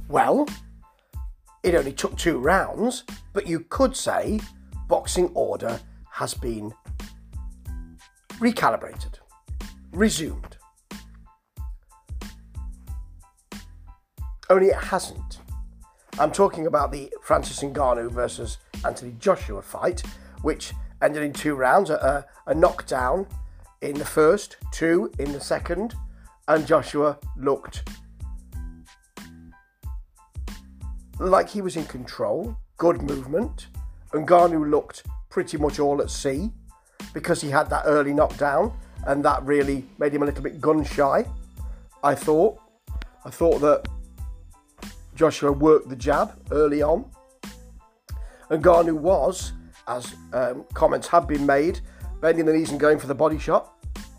Well, it only took 2 rounds, but you could say boxing order has been recalibrated, resumed. Only it hasn't. I'm talking about the Francis Ngannou versus Anthony Joshua fight, which ended in 2 rounds, a knockdown in the first, 2 in the second, and Joshua looked like he was in control, good movement. Ngannou looked pretty much all at sea because he had that early knockdown, and that really made him a little bit gun shy, I thought. I thought that Joshua worked the jab early on. Ngannou was, as comments have been made, bending the knees and going for the body shot.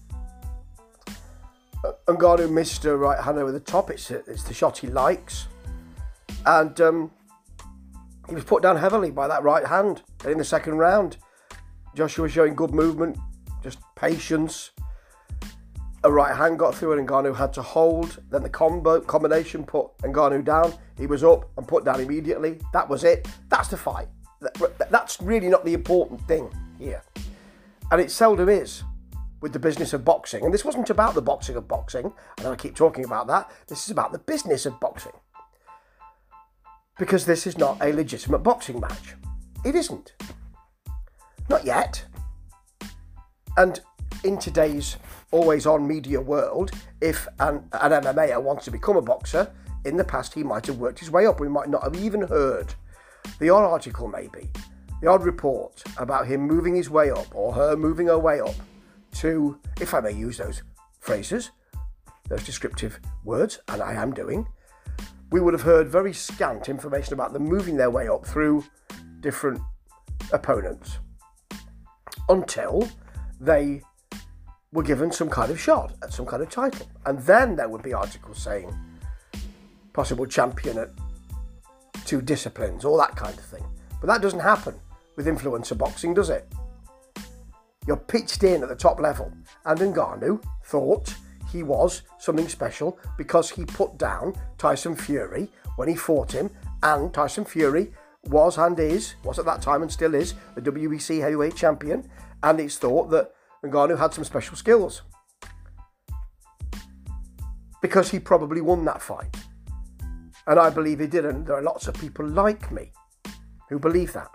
Ngannou missed a right hand over the top. It's the shot he likes. And he was put down heavily by that right hand in the second round. Joshua showing good movement, just patience. A right hand got through and Ngannou had to hold. Then the combination put Ngannou down. He was up and put down immediately. That was it. That's the fight. That's really not the important thing here. And it seldom is with the business of boxing. And this wasn't about the boxing of boxing. I know I keep talking about that. This is about the business of boxing. Because this is not a legitimate boxing match. It isn't. Not yet. And in today's always-on media world, if an MMAer wants to become a boxer, in the past he might have worked his way up. We might not have even heard the odd article, maybe, the odd report about him moving his way up or her moving her way up to, if I may use those phrases, those descriptive words, and I am doing, we would have heard very scant information about them moving their way up through different opponents until they were given some kind of shot at some kind of title. And then there would be articles saying possible champion at 2 disciplines, all that kind of thing. But that doesn't happen with influencer boxing, does it? You're pitched in at the top level. And Ngannou thought he was something special because he put down Tyson Fury when he fought him. And Tyson Fury was at that time and still is, the WBC heavyweight champion. And it's thought that Ngannou had some special skills because he probably won that fight. And I believe he did, and there are lots of people like me who believe that.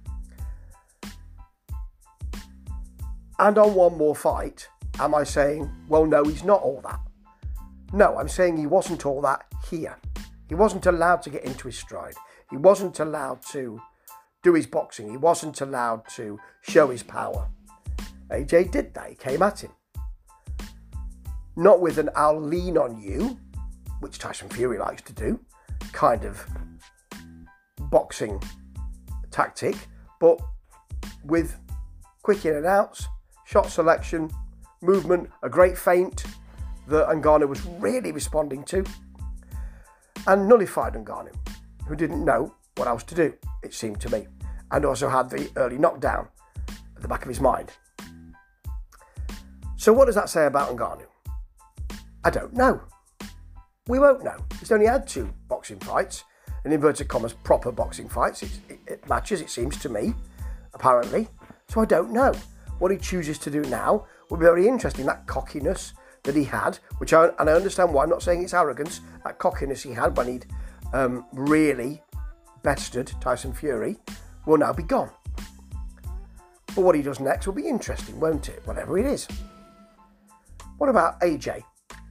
And on one more fight, am I saying, well, no, he's not all that? No, I'm saying he wasn't all that here. He wasn't allowed to get into his stride. He wasn't allowed to do his boxing. He wasn't allowed to show his power. AJ did that. He came at him. Not with an "I'll lean on you," which Tyson Fury likes to do, kind of boxing tactic, but with quick in and outs, shot selection, movement, a great feint that Ngannou was really responding to, and nullified Ngannou, who didn't know what else to do, it seemed to me, and also had the early knockdown at the back of his mind. So what does that say about Ngannou? I don't know. We won't know. He's only had 2 boxing fights, in inverted commas, proper boxing fights. It matches, it seems to me, apparently. So I don't know. What he chooses to do now will be very interesting. That cockiness that he had, and I understand why, I'm not saying it's arrogance, that cockiness he had when he'd really bested Tyson Fury will now be gone. But what he does next will be interesting, won't it? Whatever it is. What about AJ?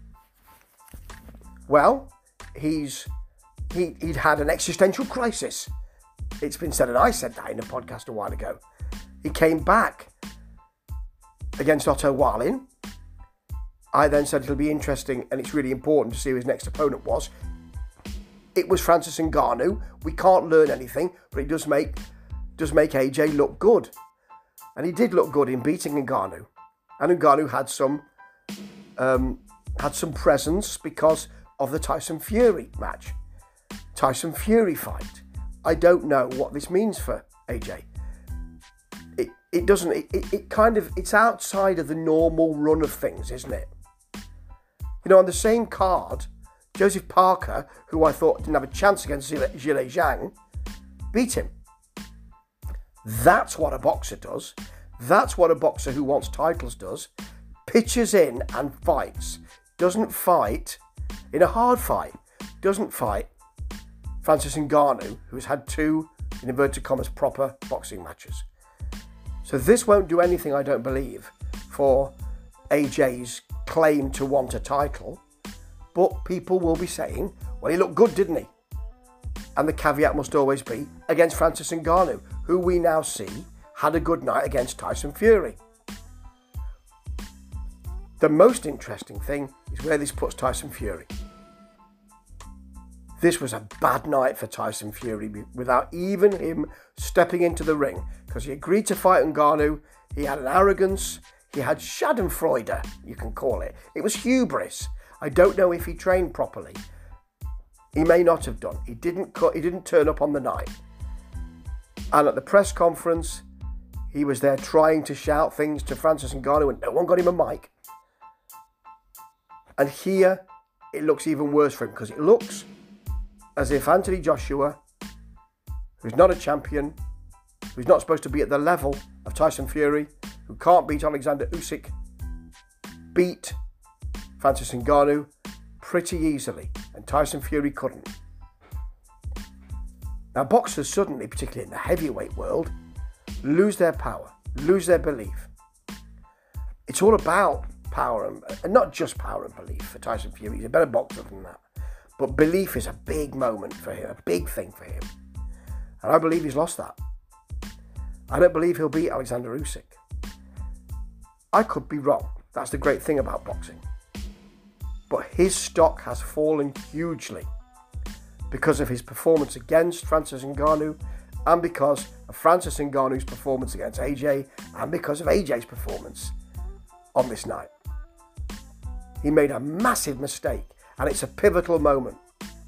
Well, he'd had an existential crisis. It's been said, and I said that in a podcast a while ago. He came back against Otto Wallin. I then said it'll be interesting and it's really important to see who his next opponent was. It was Francis Ngannou. We can't learn anything, but it does make AJ look good. And he did look good in beating Ngannou. And Ngannou had some presence because of the Tyson Fury match. Tyson Fury fight. I don't know what this means for AJ. It's outside of the normal run of things, isn't it? You know, on the same card, Joseph Parker, who I thought didn't have a chance against Zhilei Zhang, beat him. That's what a boxer does. That's what a boxer who wants titles does. Pitches in and fights. Doesn't fight in a hard fight. Doesn't fight Francis Ngannou, who's had 2, in inverted commas, proper boxing matches. So this won't do anything, I don't believe, for AJ's claim to want a title. But people will be saying, well, he looked good, didn't he? And the caveat must always be against Francis Ngannou, who we now see had a good night against Tyson Fury. The most interesting thing is where this puts Tyson Fury. This was a bad night for Tyson Fury without even him stepping into the ring, because he agreed to fight Ngannou. He had an arrogance. He had schadenfreude, you can call it. It was hubris. I don't know if he trained properly. He may not have done. He didn't turn up on the night. And at the press conference, he was there trying to shout things to Francis Ngannou, and no one got him a mic. And here, it looks even worse for him, because it looks as if Anthony Joshua, who's not a champion, who's not supposed to be at the level of Tyson Fury, who can't beat Alexander Usyk, beat Francis Ngannou pretty easily, and Tyson Fury couldn't. Now, boxers suddenly, particularly in the heavyweight world, lose their power, lose their belief. It's all about power, and not just power and belief for Tyson Fury. He's a better boxer than that. But belief is a big moment for him, a big thing for him. And I believe he's lost that. I don't believe he'll beat Alexander Usyk. I could be wrong. That's the great thing about boxing. But his stock has fallen hugely because of his performance against Francis Ngannou, and because of Francis Ngannou's performance against AJ, and because of AJ's performance on this night. He made a massive mistake, and it's a pivotal moment.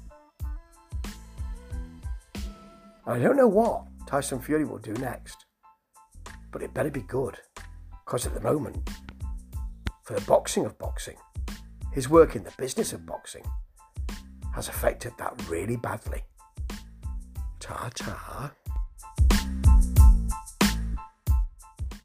And I don't know what Tyson Fury will do next, but it better be good, because at the moment, for the boxing of boxing, his work in the business of boxing has affected that really badly. Ta-ta.